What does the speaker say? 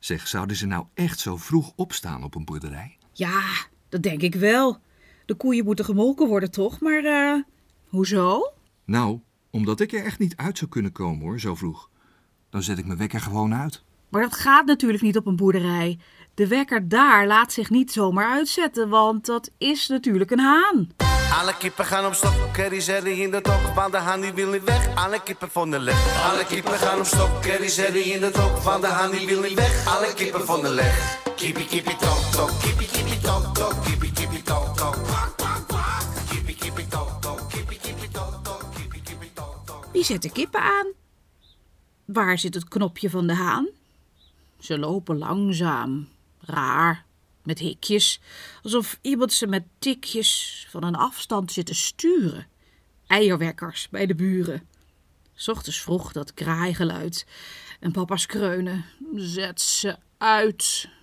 Zeg, zouden ze nou echt zo vroeg opstaan op een boerderij? Ja, dat denk ik wel. De koeien moeten gemolken worden, toch? Maar, hoezo? Nou, omdat ik er echt niet uit zou kunnen komen hoor, zo vroeg. Dan zet ik mijn wekker gewoon uit. Maar dat gaat natuurlijk niet op een boerderij. De wekker daar laat zich niet zomaar uitzetten, want dat is natuurlijk een haan. Alle kippen gaan op stok, die zerrie in de tok, want de haan die wil niet weg. Alle kippen van de leg. Alle kippen gaan op stok, die zerrie in de tok, want de haan die wil niet weg. Alle kippen van de leg. Kippie kippie tok tok, kippie kippie tok tok, kippie kippie tok tok, kwak kwak kwak. Kippie kippie tok tok, kippie kippie tok tok, kippie kippie tok tok. Wie zet de kippen aan? Waar zit het knopje van de haan? Ze lopen langzaam, raar, met hikjes, alsof iemand ze met tikjes van een afstand zit te sturen. Eierwekkers bij de buren. 's Ochtends vroeg dat kraaigeluid en papa's kreunen. Zet ze uit.